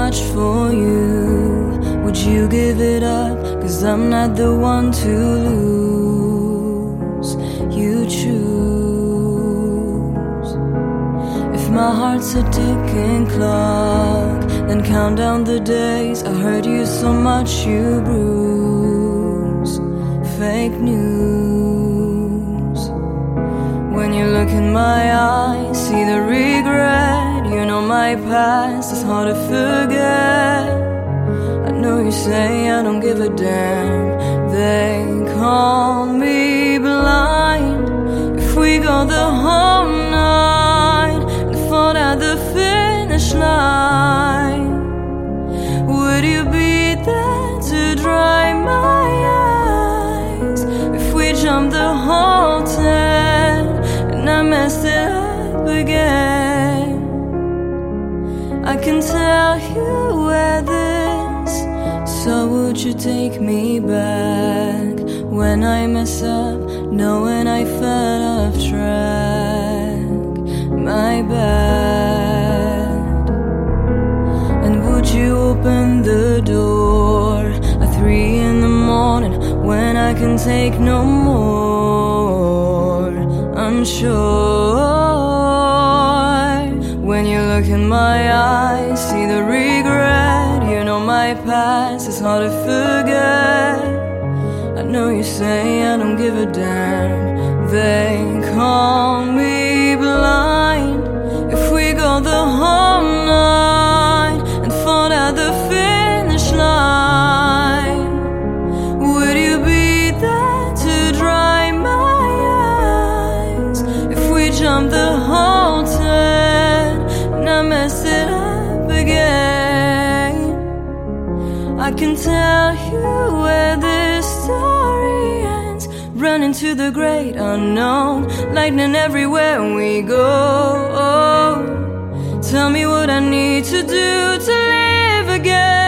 much for you. Would you give it up? 'Cause I'm not the one to lose. You choose. If my heart's a ticking clock, then count down the days. I hurt you so much you bruise. Fake news. When you look in my eyes, see the regret. You know my past is hard to forget. I know you say I don't give a damn. They call me blind. If we go the whole night and fall at the finish line, would you be there to dry my eyes? If we jump the whole 10 and I messed it up again, I can tell you where this. So would you take me back when I mess up, knowing I fell off track? My bad. And would you open the door at 3 in the morning when I can take no more? Unsure. When you look in my eyes, see the regret. You know my past is hard to forget. I know you say I don't give a damn. They call me blind. If we go the whole night and fall at the finish line, would you be there to dry my eyes? If we jump the whole 10 and I mess it up again, I can tell you where this story ends. Running to the great unknown, lightning everywhere we go. Tell me what I need to do to live again.